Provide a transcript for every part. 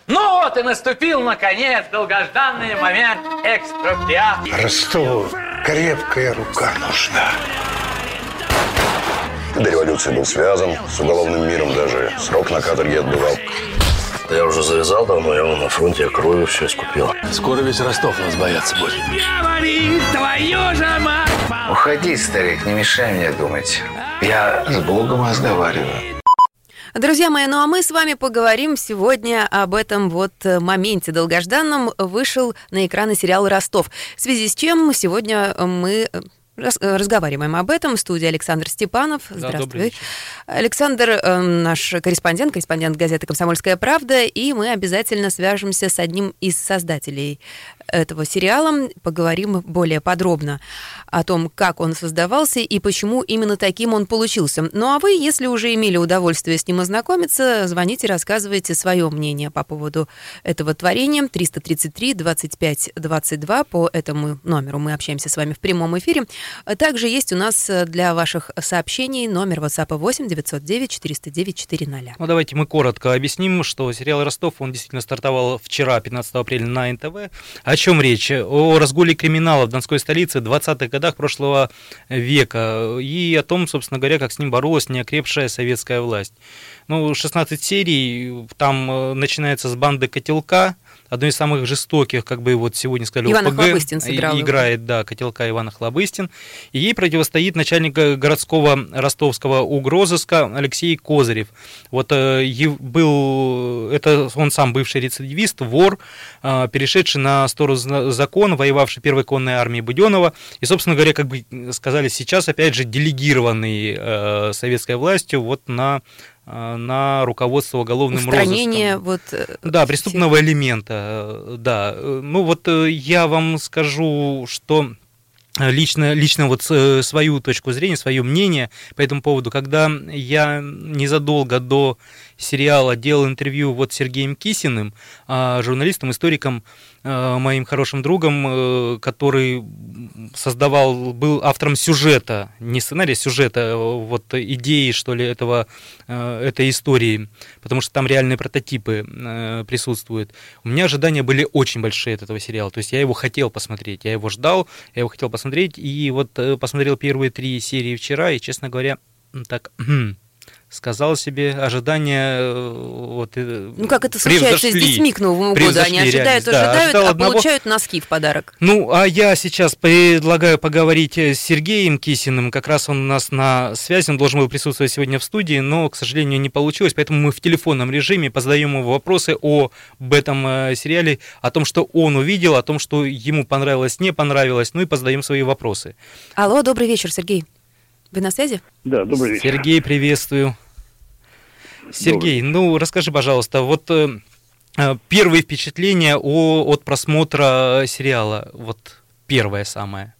Ну вот и наступил, наконец, долгожданный момент экспроприации. Ростову крепкая рука нужна. До революции был связан с уголовным миром, даже срок на каторге отбывал. Я уже завязал давно, я на фронте, я кровью все искупил. Скоро весь Ростов нас бояться будет. Уходи, старик, не мешай мне думать. Я с Богом разговариваю. Друзья мои, ну а мы с вами поговорим сегодня об этом вот моменте долгожданном. Вышел на экраны сериал «Ростов», в связи с чем сегодня мы разговариваем об этом. В студии Александр Степанов. Здравствуй. Да, Александр, наш корреспондент газеты «Комсомольская правда», и мы обязательно свяжемся с одним из создателей этого сериала, поговорим более подробно о том, как он создавался и почему именно таким он получился. Ну а вы, если уже имели удовольствие с ним ознакомиться, звоните, рассказывайте свое мнение по поводу этого творения. 333-25-22, по этому номеру мы общаемся с вами в прямом эфире. Также есть у нас для ваших сообщений номер WhatsApp 8-909-409-400. Ну, давайте мы коротко объясним, что сериал «Ростов», он действительно стартовал вчера, 15 апреля, на НТВ. О чем речь? О разгуле криминала в Донской столице в 20-х годах прошлого века и о том, собственно говоря, как с ним боролась неокрепшая советская власть. Ну, 16 серий, там начинается с банды «Котелка», одной из самых жестоких, как бы вот сегодня сказали, Иван ОПГ, Охлобыстин сыграл. Играет, да, «Котелка» Иван Охлобыстин. И ей противостоит начальник городского ростовского угрозыска Алексей Козырев. Вот это он сам бывший рецидивист, вор, перешедший на сторону закона, воевавший первой конной армией Будённого. И, собственно говоря, как бы сказали сейчас, опять же, делегированный советской властью вот на руководство уголовным розыском. Да, преступного элемента, да. Ну вот я вам скажу, что лично вот свою точку зрения, свое мнение по этому поводу, когда я незадолго до сериала делал интервью вот с Сергеем Кисиным, журналистом, историком, моим хорошим другом, который был автором сюжета, не сценария, сюжета, вот идеи, что ли, этой истории, потому что там реальные прототипы присутствуют. У меня ожидания были очень большие от этого сериала, то есть я его хотел посмотреть, я его ждал, я его хотел посмотреть, и вот посмотрел первые 3 серии вчера, и, честно говоря, так... сказал себе, ожидания вот, ну, как это случается с детьми к Новому году. Они ожидают, получают носки в подарок. Ну, а я сейчас предлагаю поговорить с Сергеем Кисиным. Как раз он у нас на связи, он должен был присутствовать сегодня в студии, но, к сожалению, не получилось. Поэтому мы в телефонном режиме позадаем ему вопросы об этом сериале, о том, что он увидел, о том, что ему понравилось, не понравилось, ну и позадаем свои вопросы. Алло, добрый вечер, Сергей. Вы на связи? Да, добрый вечер. Сергей, приветствую. Сергей, ну расскажи, пожалуйста, вот первые впечатления от просмотра сериала, вот первое самое.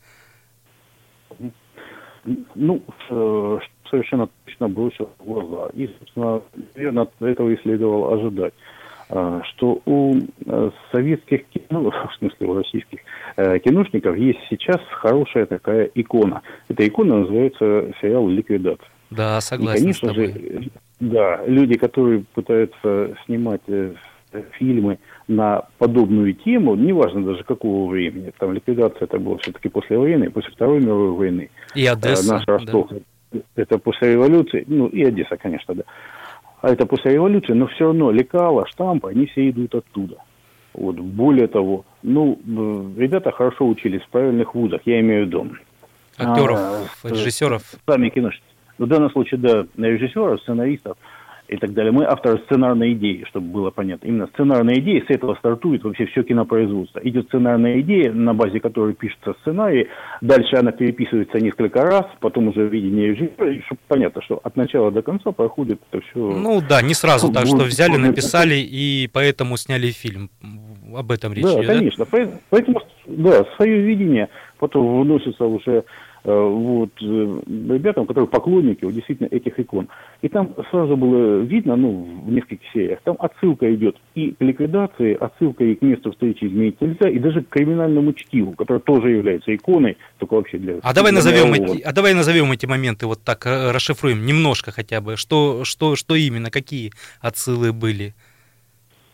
Ну, совершенно точно бросил в глаза. И, собственно, наверное, от этого и следовало ожидать, что у советских, в смысле у российских киношников есть сейчас хорошая такая икона. Эта икона называется сериал «Ликвидация». Да, согласен. И, конечно же, да, люди, которые пытаются снимать фильмы на подобную тему, неважно даже какого времени, там «Ликвидация» это было все-таки после войны, после Второй мировой войны. И Одесса. Наш Ростов, да. Это после революции, ну и Одесса, конечно, да. А это после революции, но все равно лекала, штампы, они все идут оттуда. Вот. Более того, ребята хорошо учились в правильных вузах, я имею в виду. Актеров, режиссеров. Сами киношники. В данном случае, да, режиссеров, сценаристов и так далее. Мы авторы сценарной идеи, чтобы было понятно. Именно сценарная идея, с этого стартует вообще все кинопроизводство. Идет сценарная идея, на базе которой пишется сценарий, дальше она переписывается несколько раз, потом уже видение режиссера, и чтобы понятно, что от начала до конца проходит это все. Ну да, не сразу так, что взяли, написали и поэтому сняли фильм. Об этом речь идет, да? Конечно. Поэтому, да, свое видение потом вносится уже ребятам, которые поклонники действительно этих икон. И там сразу было видно, в нескольких сериях, там отсылка идет и к ликвидации, отсылка и к месту встречи изменить нельзя, и даже к криминальному чтиву, которое тоже является иконой, только вообще для... Давай назовем эти моменты, вот так расшифруем немножко хотя бы, что именно, какие отсылы были?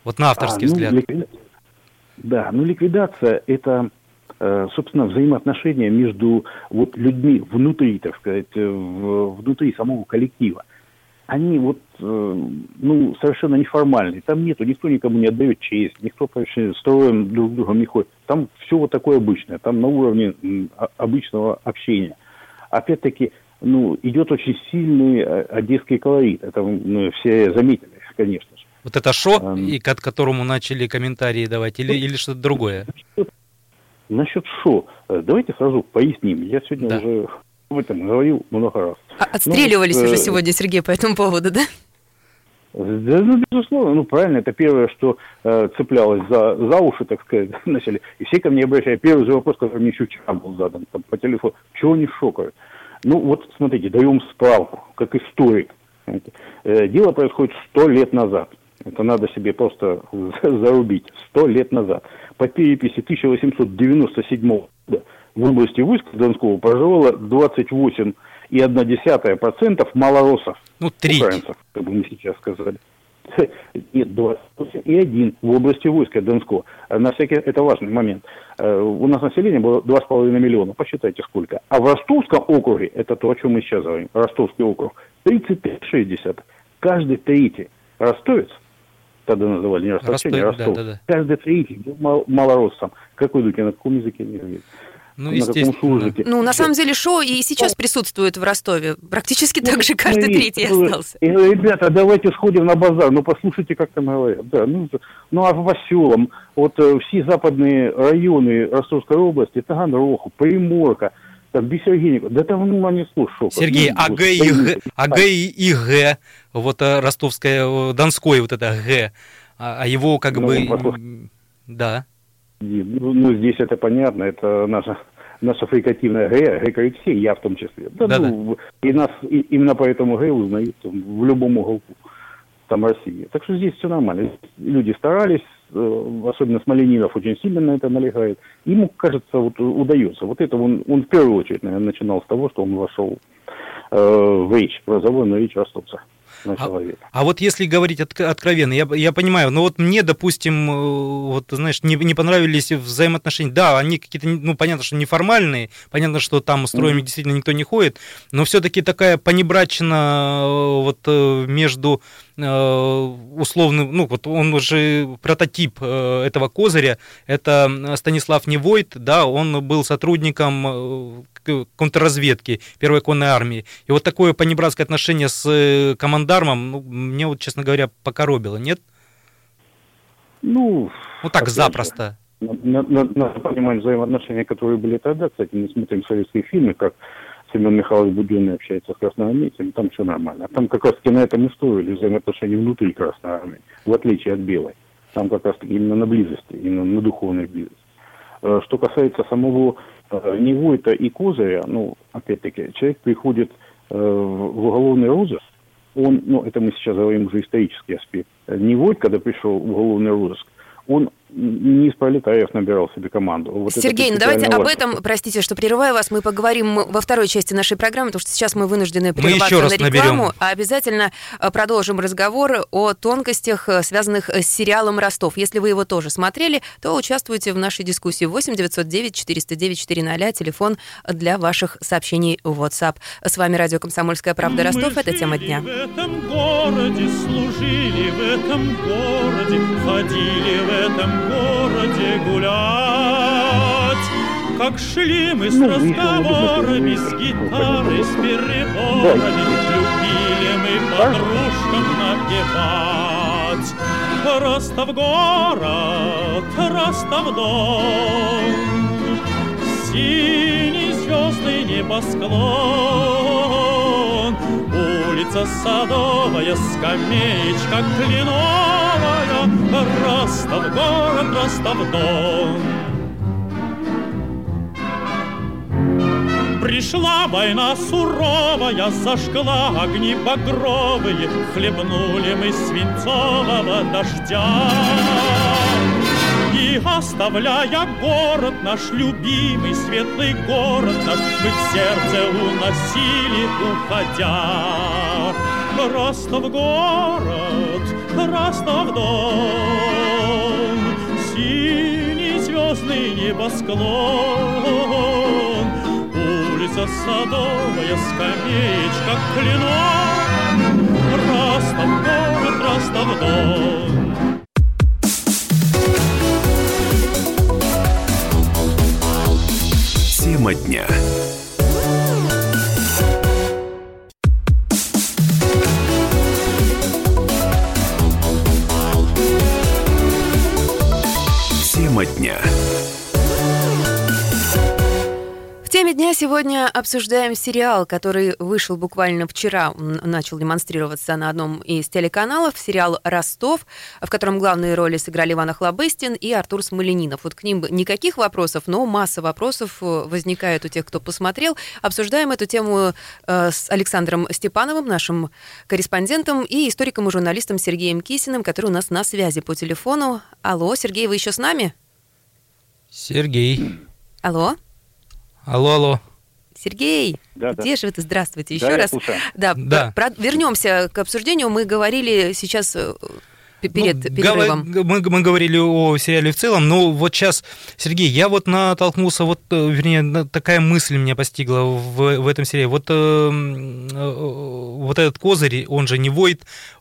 Вот на авторский взгляд. Да, ликвидация – это, собственно, взаимоотношения между вот людьми внутри, так сказать, внутри самого коллектива. Они совершенно неформальные. Там никто никому не отдает честь, никто вообще строем друг с другом не ходит. Там все вот такое обычное, там на уровне обычного общения. Опять-таки, идет очень сильный одесский колорит. Это все заметили, конечно же. Вот это шо, и к которому начали комментарии давать, или что-то другое? Насчет шо, давайте сразу поясним. Я сегодня уже об этом говорил много раз. Отстреливались уже сегодня, Сергей, по этому поводу, да? Да, безусловно, правильно, это первое, что цеплялось за уши, так сказать, начали. И все ко мне обращаются. Первый же вопрос, который мне еще вчера был задан по телефону. Чего они шокают? Смотрите, даем справку, как историк. Дело происходит 100 лет назад. Это надо себе просто зарубить. 100 лет назад. По переписи 1897 года в области войска Донского проживало 28,1% малороссов. Треть. Украинцев, как бы мы сейчас сказали. Нет, 28,1 в области войска Донского. Это важный момент. У нас население было 2,5 миллиона. Посчитайте, сколько. А в Ростовском округе, это то, о чем мы сейчас говорим, Ростовский округ, 35,6. Каждый третий ростовец, тогда называли не ростовчане, а Ростов. Да. Каждый третий был малороссом. Как вы думаете, на каком языке они говорят? Естественно. На самом деле шоу и сейчас присутствует в Ростове. Практически так же каждый третий остался. Ребята, давайте сходим на базар, послушайте, как там говорят. Да, а в Василом, все западные районы Ростовской области, Таганрог, Приморка, там Бессергенько, да там они слушают. Сергей, АГ и Г, вот ростовское, Донское вот это Г, а его как бы... Да. Здесь это понятно, это наша фрикативная Г и я в том числе. И нас именно поэтому Г узнают в любом уголку там России. Так что здесь все нормально. Люди старались, особенно Смоленинов очень сильно на это налегает. Ему, кажется, удается. Это он в первую очередь, наверное, начинал с того, что он вошел в речь, в разговорную речь ростовца. А вот если говорить откровенно, я понимаю, но мне, допустим, не понравились взаимоотношения. Да, они какие-то, понятно, что неформальные, понятно, что там строями действительно никто не ходит, но все-таки такая понебратчина между условным, он уже прототип этого козыря, это Станислав Невойт, да, он был сотрудником контрразведки Первой конной армии. И такое понебратское отношение с командармом, мне, честно говоря, покоробило, нет? Так запросто. Надо понимать взаимоотношения, которые были тогда. Кстати, мы смотрим советские фильмы, как Семен Михайлович Буденный общается с красноармейцами, там все нормально. А там как раз-таки на этом и строили взаимоотношения внутри Красной Армии, в отличие от Белой. Там как раз-таки именно на близости, именно на духовной близости. Что касается самого Невойта и Козыря, опять-таки, человек приходит в уголовный розыск, это мы сейчас говорим уже исторический аспект. Невойт, когда пришел в уголовный розыск, он не из пролетариев набирал себе команду. Сергей, давайте об этом, простите, что прерываю вас, мы поговорим во второй части нашей программы, потому что сейчас мы вынуждены прерваться на рекламу, а обязательно продолжим разговор о тонкостях, связанных с сериалом «Ростов». Если вы его тоже смотрели, то участвуйте в нашей дискуссии. 8-909-409-400, телефон для ваших сообщений в WhatsApp. С вами радио «Комсомольская правда» Ростов, это тема дня. Мы в этом городе служили, в этом городе ходили, в этом городе гулять. Как шли мы с разговорами, с гитарой, с переборами, любили мы подружкам напевать. Ростов город, Ростов дом, синий звездный небосклон, улица Садовая, скамеечка кленовая, Ростов город, Ростов дом. Пришла война суровая, зажгла огни багровые, хлебнули мы свинцового дождя. И оставляя город наш, любимый светлый город наш, мы в сердце уносили, уходя. Ростов город, Ростов-Дон, синий звездный небосклон, улица Садовая, скамеечка, клинок. Ростов, город Ростов-Дон. Тема дня. Тема дня. В теме дня сегодня обсуждаем сериал, который вышел буквально вчера, начал демонстрироваться на одном из телеканалов, сериал «Ростов», в котором главные роли сыграли Иван Охлобыстин и Артур Смольянинов. Вот к ним никаких вопросов, но масса вопросов возникает у тех, кто посмотрел. Обсуждаем эту тему с Александром Степановым, нашим корреспондентом, и историком и журналистом Сергеем Кисиным, который у нас на связи по телефону. Алло, Сергей, вы еще с нами? Сергей. Алло. Алло. Сергей, где же вы? Здравствуйте еще раз. Да. Вернемся к обсуждению. Мы говорили сейчас перед перерывом. Мы говорили о сериале в целом, но вот сейчас, Сергей, я вот натолкнулся, такая мысль меня постигла в этом сериале. Вот этот козырь, он же не Войт,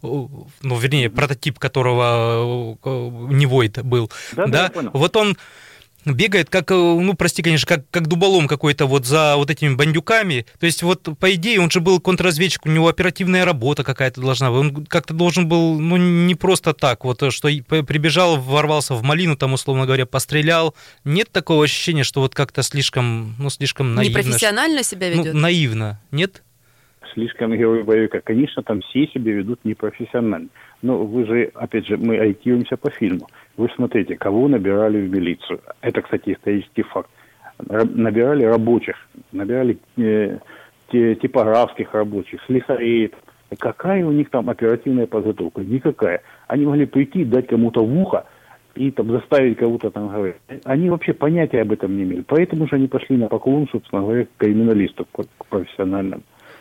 прототип которого не Войт был. Да? Вот он бегает, как, прости, конечно, как дуболом какой-то вот за вот этими бандюками. То есть вот, по идее, он же был контрразведчик, у него оперативная работа какая-то должна быть. Он как-то должен был, не просто так, вот, что прибежал, ворвался в малину, там, условно говоря, пострелял. Нет такого ощущения, что вот как-то слишком наивно. Непрофессионально себя ведет? Наивно, нет? Слишком герой боевика. Конечно, там все себя ведут непрофессионально. Но вы же, опять же, мы ориентируемся по фильму. Вы смотрите, кого набирали в милицию. Это, кстати, исторический факт. Набирали рабочих, набирали типографских рабочих, слесарей. Какая у них там оперативная подготовка? Никакая. Они могли прийти, дать кому-то в ухо и там заставить кого-то там говорить. Они вообще понятия об этом не имели. Поэтому же они пошли на поклон, собственно говоря, к криминалисту, к профессиональному.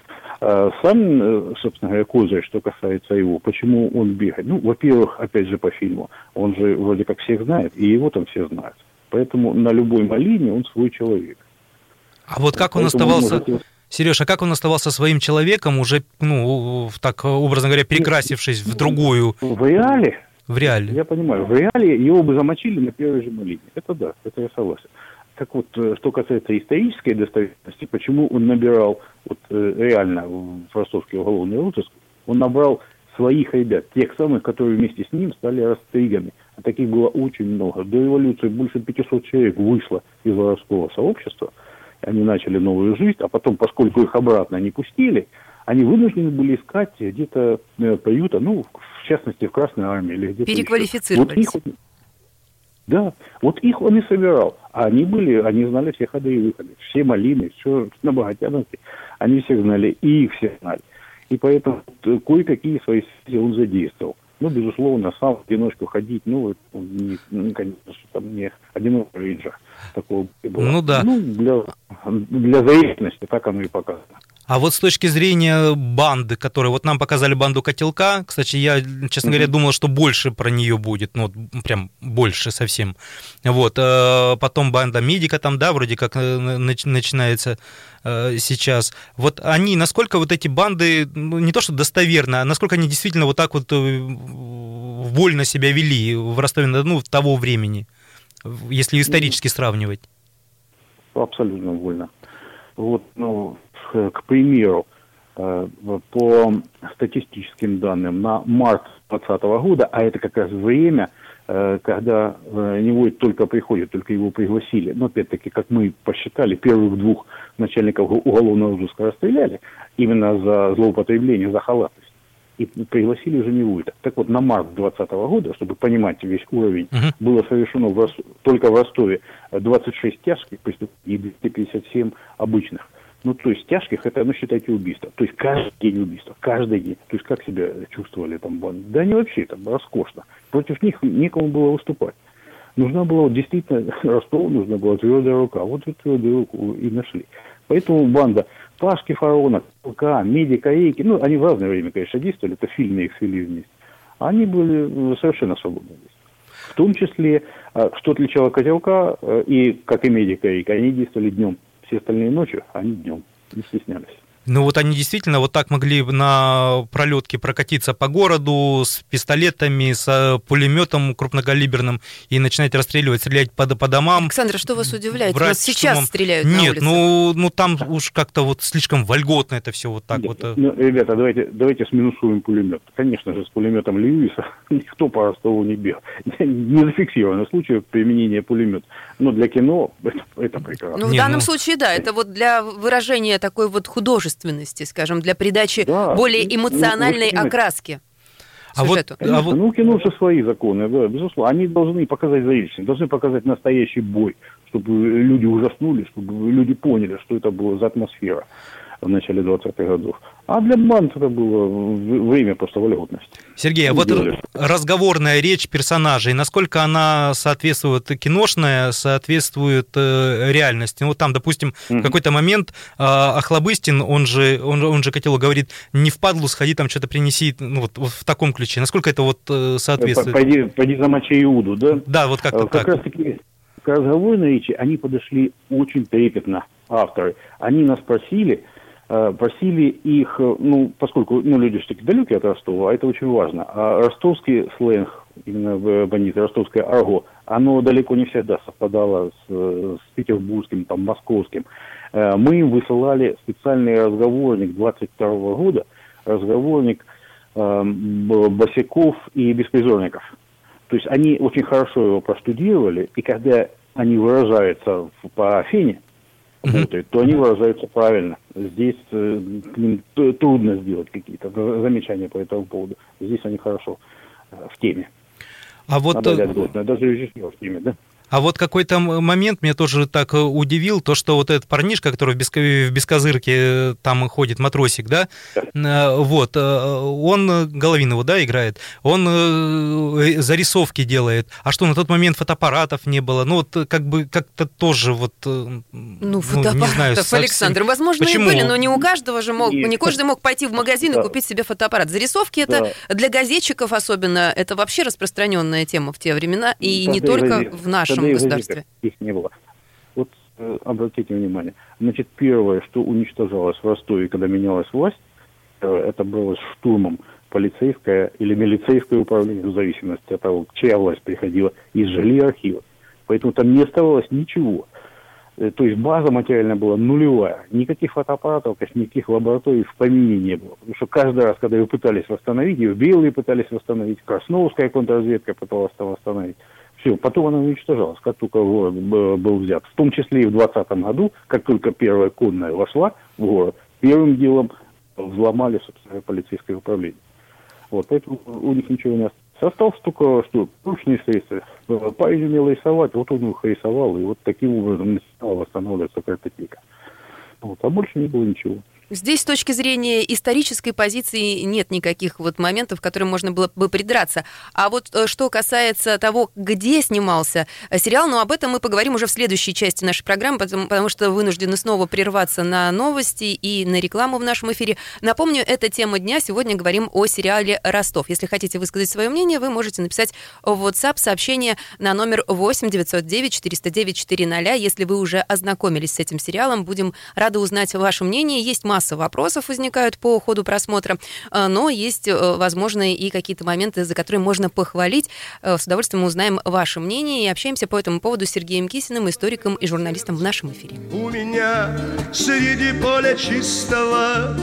Сам, собственно говоря, козырь, что касается его, почему он бегает? Во-первых, опять же, по фильму, он же вроде как всех знает, и его там все знают. Поэтому на любой малине он свой человек. А вот как он оставался... Сереж, а как он оставался своим человеком, уже, так образно говоря, перекрасившись в другую... В реале? В реале. Я понимаю. В реале его бы замочили на первой же малине. Это да, это я согласен. Так вот, что касается исторической достоверности, почему он набирал реально в ростовский уголовный розыск, он набрал своих ребят, тех самых, которые вместе с ним стали растригами. А таких было очень много. До революции больше 500 человек вышло из воровского сообщества. Они начали новую жизнь, а потом, поскольку их обратно не пустили, они вынуждены были искать где-то приюта, в частности, в Красной армии или где-то переквалифицировались. Да, вот их он и собирал. А они знали все ходы и выходы. Все малины, все на Богатяновке, они всех знали, и их все знали. И поэтому кое-какие свои связи он задействовал. Безусловно, сам в одиночку ходить, конечно, там не одинокий рейнджер такого было. Да. Для заявленности так оно и показано. А вот с точки зрения банды, которую нам показали банду Котелка, кстати, я, честно говоря, думал, что больше про нее будет, прям больше совсем. Потом банда Медика там, вроде как начинается сейчас. Вот они, насколько вот эти банды, не то что достоверно, а насколько они действительно вот так вот вольно себя вели в Ростове-на-Дону того времени, если исторически сравнивать? Абсолютно вольно. К примеру, по статистическим данным, на март 2020 года, а это как раз время, когда не Войт только приходит, только его пригласили. Но опять-таки, как мы посчитали, первых двух начальников уголовного розыска расстреляли именно за злоупотребление, за халатность. И пригласили уже не Войта. Так вот, на март 2020 года, чтобы понимать весь уровень, было совершено только в Ростове 26 тяжких преступлений и 257 обычных. То есть тяжких, это, считайте, убийство. То есть каждый день убийства, каждый день. То есть как себя чувствовали там банды? Да они вообще там роскошно. Против них некому было выступать. Нужна была действительно Ростову, нужна была твердая рука. Вот эту твердую руку и нашли. Поэтому банда Пашки Фарона, КЛК, Медика, Рейки, они в разное время, конечно, действовали. Это в фильме их свели вместе. они были совершенно свободны. В том числе, что отличало Котелка, и как и медика, и они действовали днем. Все остальные ночью, они днем, не стеснялись. Ну вот они действительно вот так могли на пролетке прокатиться по городу с пистолетами, с пулеметом крупнокалиберным и начинать стрелять по домам. Александр, что вас удивляет? У нас сейчас стреляют на Нет, улице. ну там уж как-то вот слишком вольготно это все вот так. Нет, вот. Ну, ребята, давайте сминусуем пулемет. Конечно же, с пулеметом Льюиса никто по Ростову не бегал. Не зафиксировано случаев применения пулемета. Но для кино это прекрасно. Ну, в данном случае, да, это вот для выражения такой вот художественности, скажем, для придачи более эмоциональной окраски сюжету. Ну, кино же свои законы, да, безусловно. Они должны показать зрелищность, должны показать настоящий бой, чтобы люди ужаснулись, чтобы люди поняли, что это было за атмосфера в начале 20-х годов. А для банд это было время просто вольготности. Сергей, а вот разговорная речь персонажей, насколько она соответствует киношная, соответствует реальности? Ну, вот там, допустим, в какой-то момент Охлобыстин, он же Котелок, говорит, не впадлу сходи, там что-то принеси, ну, вот в таком ключе. Насколько это вот соответствует? Пойди замочи Иуду, да? Да, вот как-то так. Как раз-таки к разговорной речи они подошли очень трепетно, авторы. Они нас просили их, ну, поскольку люди все-таки далекие от Ростова, а это очень важно, а ростовский сленг, именно бандиты, ростовское арго, оно далеко не всегда совпадало с петербургским, там, московским. Мы им высылали специальный разговорник 22-го года, разговорник босяков и беспризорников. То есть они очень хорошо его простудировали, и когда они выражаются по Афине, то они выражаются правильно. Здесь к ним трудно сделать какие-то замечания по этому поводу. Здесь они хорошо в теме. А вот... Даже режиссер в теме, да? А вот какой-то момент меня тоже так удивил, то, что вот этот парнишка, который в бескозырке там ходит, матросик, да, вот, он Головинова, да, играет, он зарисовки делает, а что, на тот момент фотоаппаратов не было, ну, вот, как бы, как-то тоже вот, фотоаппаратов, не знаю, Александр, возможно, Почему? и были, но не у каждого же не каждый мог пойти в магазин и купить себе фотоаппарат. Зарисовки это для газетчиков особенно, это вообще распространенная тема в те времена, и не только в нашем государстве. Их не было. Вот обратите внимание. Значит, первое, что уничтожалось в Ростове, когда менялась власть, это было штурмом полицейское или милицейское управление, в зависимости от того, чья власть приходила, и сжгли архивы. Поэтому там не оставалось ничего. То есть база материальная была нулевая. Никаких фотоаппаратов, никаких лабораторий в помине не было. Потому что каждый раз, когда ее пытались восстановить, ее белые пытались восстановить, Красновская контрразведка пыталась там восстановить, все, потом она уничтожалась, как только город был взят. В том числе и в 2020 году, как только первая конная вошла в город, первым делом взломали, собственно, полицейское управление. Вот, поэтому у них ничего не осталось. Осталось только, что ручные средства. Парень умел рисовать, вот он их рисовал, и вот таким образом начинала восстанавливаться картотека. Вот, а больше не было ничего. Здесь с точки зрения исторической позиции нет никаких вот моментов, к которым можно было бы придраться. А вот что касается того, где снимался сериал, об этом мы поговорим уже в следующей части нашей программы, потому что вынуждены снова прерваться на новости и на рекламу в нашем эфире. Напомню, это тема дня. Сегодня говорим о сериале «Ростов». Если хотите высказать свое мнение, вы можете написать в WhatsApp сообщение на номер 8 909 409 400. Если вы уже ознакомились с этим сериалом, будем рады узнать ваше мнение. Есть масса вопросов возникают по ходу просмотра, но есть, возможно, и какие-то моменты, за которые можно похвалить. С удовольствием узнаем ваше мнение и общаемся по этому поводу с Сергеем Кисиным, историком и журналистом в нашем эфире. У меня среди поля чистого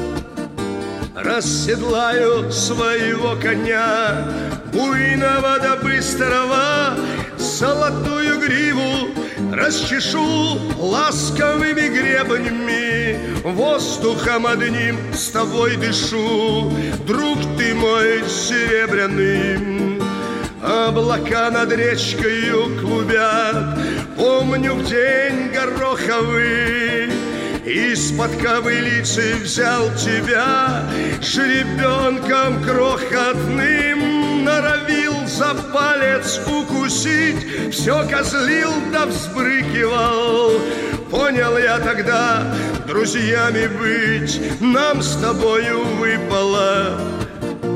расседлаю своего коня, буйного да быстрого, золотую гриву расчешу ласковыми гребнями, воздухом одним с тобой дышу, друг ты мой серебряный. Облака над речкою клубят, помню в день гороховый, из-под ковылицы взял тебя, жеребенком крохотным, норовил за палец укусить, все козлил да взбрыкивал. Понял я тогда, друзьями быть нам с тобою выпало. И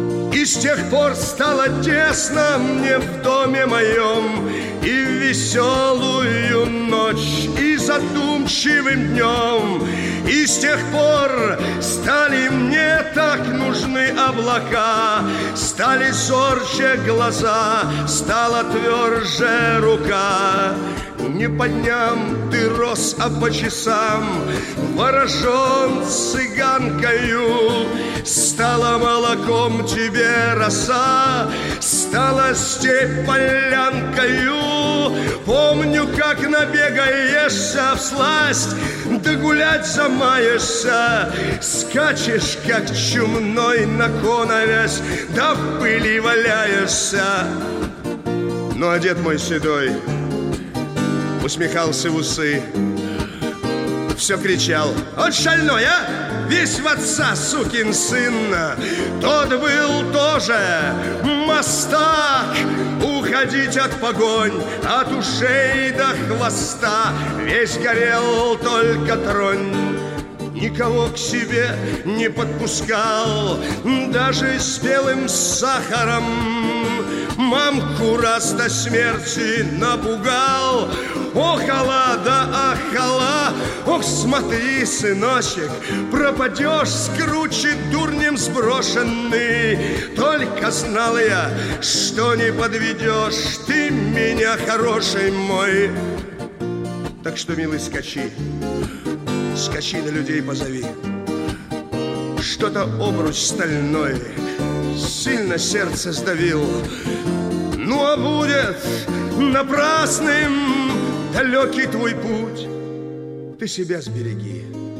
И с тех пор стало тесно мне в доме моем, и в веселую ночь, и задумчивым днем. И с тех пор стали мне так нужны облака, стали зорче глаза, стала тверже рука. Не по дням ты рос, а по часам, ворожен цыганкою. Стала молоком тебе роса, стала степь полянкою. Помню, как набегаешься всласть, да гулять замаешься, скачешь, как чумной на коновязь, да в пыли валяешься. Ну, а дед мой седой усмехался в усы, все кричал: «Вот шальной, а! Весь в отца, сукин сын!» Тот был тоже мастак, уходить от погонь, от ушей до хвоста. Весь горел, только тронь. Никого к себе не подпускал, даже с белым сахаром. Мамку раз до смерти напугал. Охала да ахала, ох, смотри, сыночек, пропадешь с кручи дурнем сброшенный. Только знал я, что не подведешь ты меня, хороший мой. Так что, милый, скачи, скачи на людей позови. Что-то обруч стальной сильно сердце сдавил. Ну, а будет напрасным далекий твой путь. Ты себя сбереги,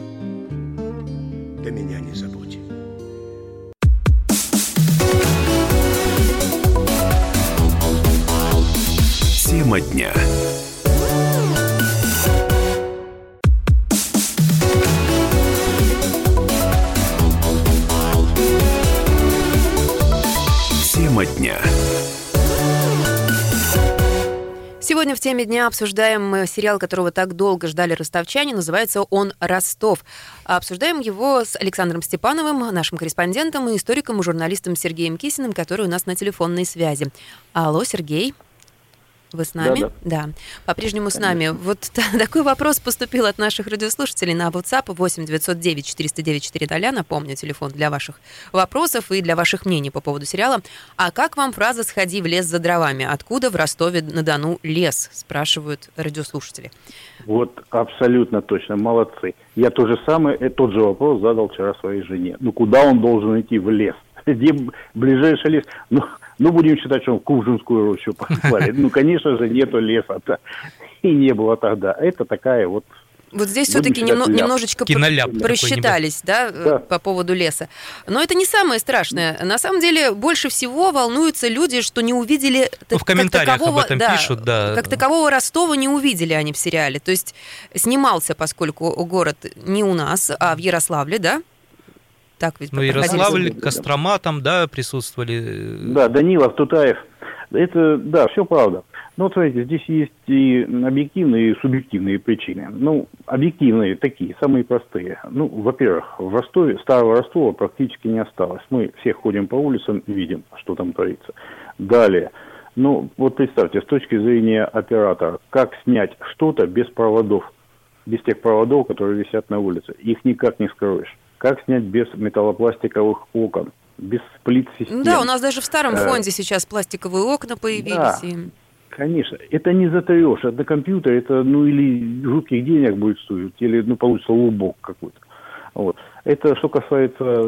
ты меня не забудь. Тема дня. Тема дня. Сегодня в теме дня обсуждаем сериал, которого так долго ждали ростовчане. Называется он «Ростов». Обсуждаем его с Александром Степановым, нашим корреспондентом, и историком, и журналистом Сергеем Кисиным, который у нас на телефонной связи. Алло, Сергей. Вы с нами? Да. По-прежнему с нами. Вот такой вопрос поступил от наших радиослушателей на WhatsApp 8 909 409 400. Напомню, телефон для ваших вопросов и для ваших мнений по поводу сериала. А как вам фраза «сходи в лес за дровами»? Откуда в Ростове-на-Дону лес? Спрашивают радиослушатели. Вот абсолютно точно. Молодцы. Я тот же вопрос задал вчера своей жене. Ну, куда он должен идти в лес? Где ближайший лес? Ну, будем считать, что он в Кужинскую рощу послали. Ну, конечно же, нету леса-то. И не было тогда. Это такая вот... Вот здесь все-таки немножечко просчитались, да, по поводу леса. Но это не самое страшное. На самом деле, больше всего волнуются люди, что не увидели... В комментариях об этом пишут, да. Как такового Ростова не увидели они в сериале. То есть снимался, поскольку город не у нас, а в Ярославле, да? Так ведь. Ну, Ярославль, Кострома там, да, присутствовали. Да, Данилов, Тутаев. Это, да, все правда. Но вот смотрите, здесь есть и объективные, и субъективные причины. Ну, объективные такие, самые простые. Ну, во-первых, в Ростове, старого Ростова практически не осталось. Мы все ходим по улицам и видим, что там творится. Далее. Ну, вот представьте, с точки зрения оператора, как снять что-то без проводов, без тех проводов, которые висят на улице. Их никак не скроешь. Как снять без металлопластиковых окон, без сплит-систем. Да, у нас даже в старом фонде сейчас пластиковые окна появились. Да, конечно. Это не затрешь. Это компьютер, это, ну, или жутких денег будет стоить, или, ну, получится лубок какой-то. Вот. Это что касается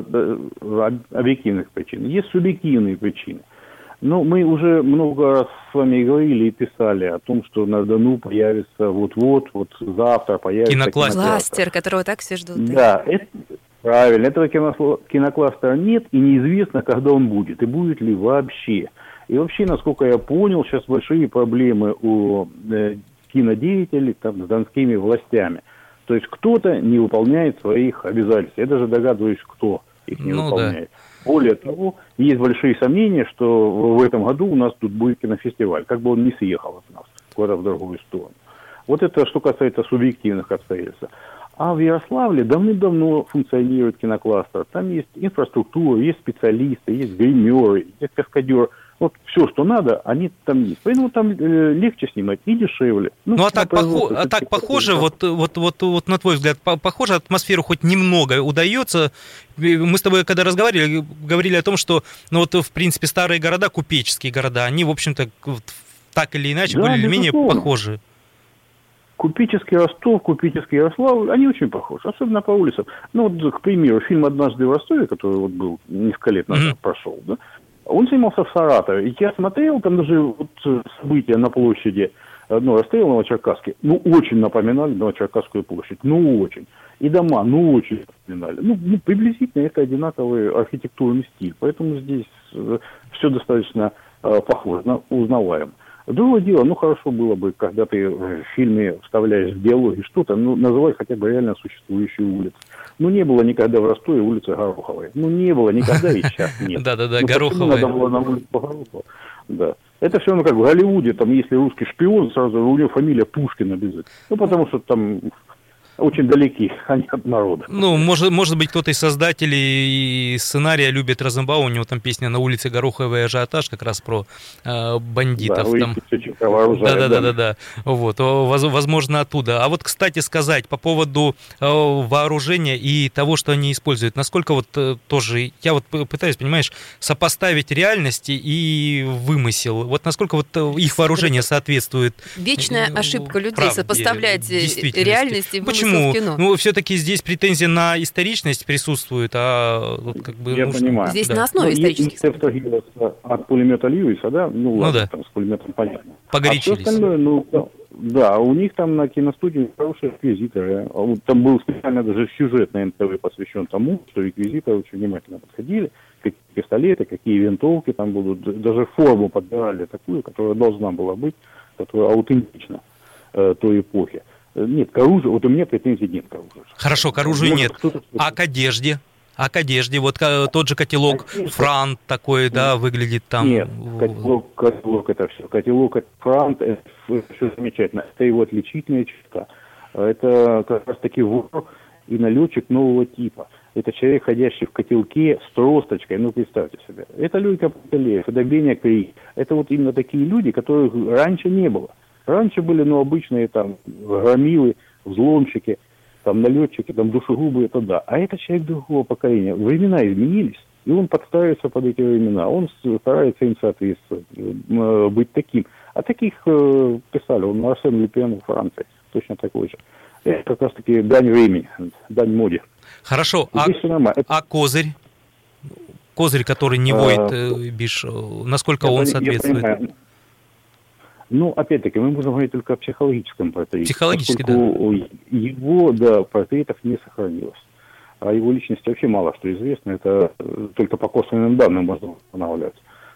объективных причин. Есть субъективные причины. Ну, мы уже много раз с вами говорили и писали о том, что на Дону появится вот завтра появится кинокластер, которого так все ждут. Да, это... Правильно, этого кинокластера нет, и неизвестно, когда он будет, и будет ли вообще. И вообще, насколько я понял, сейчас большие проблемы у кинодеятелей там, с донскими властями. То есть кто-то не выполняет своих обязательств. Я даже догадываюсь, кто их не выполняет. Да. Более того, есть большие сомнения, что в этом году у нас тут будет кинофестиваль, как бы он не съехал от нас куда-то в другую сторону. Вот это что касается субъективных обстоятельств. А в Ярославле давным-давно функционирует кинокластер. Там есть инфраструктура, есть специалисты, есть гримеры, есть каскадеры. Вот все, что надо, они там есть. Поэтому там легче снимать и дешевле. А так похоже, вот на твой взгляд, похоже, атмосферу хоть немного удается. Мы с тобой, когда разговаривали, говорили о том, что, в принципе, старые города, купеческие города, они, в общем-то, так или иначе, более или менее похожи. Купеческий Ростов, купеческий Ярославль, они очень похожи, особенно по улицам. К примеру, фильм «Однажды в Ростове», который был несколько лет назад прошел, да, он снимался в Саратове. И я смотрел, там даже события на площади расстрела Новочеркасски, очень напоминали Новочеркасскую площадь, очень. И дома, очень напоминали. Приблизительно это одинаковый архитектурный стиль, поэтому здесь все достаточно похоже, узнаваемо. Другое дело, хорошо было бы, когда ты в фильме вставляешь в диалоги что-то, называть хотя бы реально существующую улицу. Не было никогда в Ростове улицы Гороховой. Не было никогда, и сейчас нет. Да-да-да, Гороховой. Надо было на улицу Горохова. Да. Это все как в Голливуде, там, если русский шпион, сразу у него фамилия Пушкин обязательно. Потому что там очень далеки они от народа. Может быть, кто-то из создателей и сценария любит Розенбаума, у него там песня «На улице Гороховой ажиотаж», как раз про бандитов. Да. Возможно, оттуда. А возможно, сказать по поводу вооружения и того, что они используют, насколько тоже, я пытаюсь, понимаешь, сопоставить реальности и вымысел. Насколько их вооружение соответствует. Вечная ошибка людей сопоставлять реальность и вымысел. Почему? Все-таки здесь претензия на историчность присутствует, Я понимаю. Здесь на основе исторических. Если абстрагироваться от пулемета Льюиса, да? Там с пулеметом понятно. Погорячились. А все остальное, у них там на киностудии хорошие реквизиторы. Там был специально даже сюжет на НТВ посвящен тому, что реквизиторы очень внимательно подходили, какие пистолеты, какие винтовки там будут. Даже форму подбирали такую, которая должна была быть, которая аутентична той эпохи. Нет, к оружию, у меня претензий нет к оружию. Хорошо, к оружию нет. А к одежде? Тот же котелок Франт такой, выглядит там. Нет, котелок это все. Котелок это Франт, это все замечательно. Это его отличительная черта. Это как раз таки вор и налетчик нового типа. Это человек, ходящий в котелке с тросточкой, представьте себе. Это Люйка Пантелеев, это Беня Крий. Это именно такие люди, которых раньше не было. Раньше были, обычные там громилы, взломщики, там налетчики, там душегубы, это да. А это человек другого поколения. Времена изменились, и он подстраивается под эти времена. Он старается им соответствовать, быть таким. А таких писали, Арсен Люпен в Франции, точно такой же. Это как раз таки дань времени, дань моде. Хорошо, а козырь? Козырь, который не воет, наскорок он соответствует? Опять-таки, мы можем говорить только о психологическом портрете. Психологически, его, портретов не сохранилось. О его личности вообще мало что известно. Это только по косвенным данным можно устанавливать.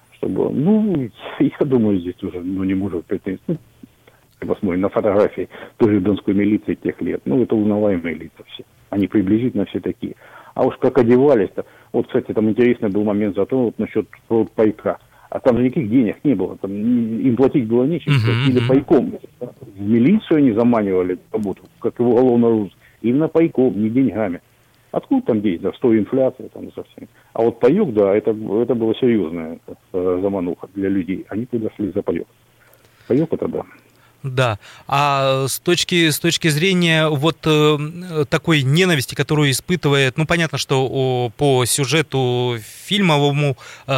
Я думаю, здесь уже не может претензий. Посмотрим на фотографии той же донской милиции тех лет. Это узнаваемые лица все. Они приблизительно все такие. А уж как одевались-то. Кстати, там интересный был момент зато насчет пайка. А там же никаких денег не было, там им платить было нечем, платили пайком. В милицию они заманивали работу, как и в уголовный розыск, именно пайком, не деньгами. Откуда там деньги? Да, стоит инфляция там совсем. А паёк, это была серьезная замануха для людей. Они туда шли за паёк. Паёк это да. Да, а с точки зрения такой ненависти, которую испытывает, понятно, что по сюжету фильмовому,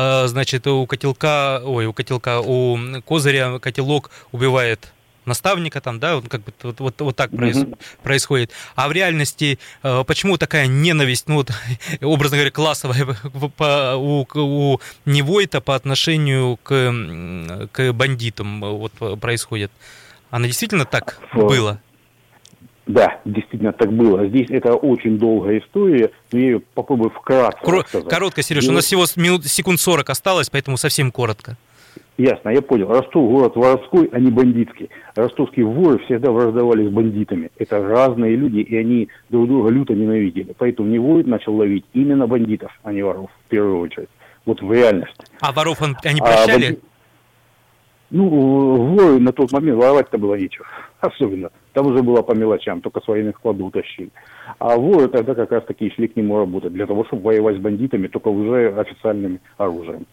у Козыря котелок убивает наставника там, да, вот так происходит. А в реальности почему такая ненависть, образно говоря, классовая у Невойта по отношению к бандитам происходит? Она действительно так было? Да, действительно так было. Здесь это очень долгая история, но я ее попробую вкратце рассказать. Коротко, Сереж, у нас всего секунд 40 осталось, поэтому совсем коротко. Ясно, я понял. Ростов город воровской, а не бандитский. Ростовские воры всегда враждовали с бандитами. Это разные люди, и они друг друга люто ненавидели. Поэтому Невойт начал ловить именно бандитов, а не воров, в первую очередь. В реальности. А воров они прощали? Воры на тот момент воровать-то было нечего. Особенно. Там уже было по мелочам, только с военных складов утащили. А воры тогда как раз таки шли к нему работать, для того, чтобы воевать с бандитами, только уже официальным оружием.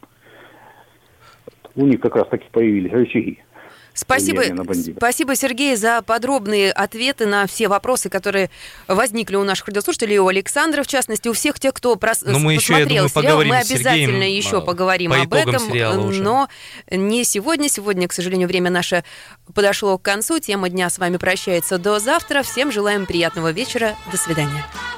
У них как раз таки появились рычаги. Спасибо, Сергей, за подробные ответы на все вопросы, которые возникли у наших радиослушателей, у Александра, в частности, у всех тех, кто посмотрел сериал. Мы обязательно еще поговорим об этом, но не сегодня. Сегодня, к сожалению, время наше подошло к концу. Тема дня с вами прощается до завтра. Всем желаем приятного вечера. До свидания.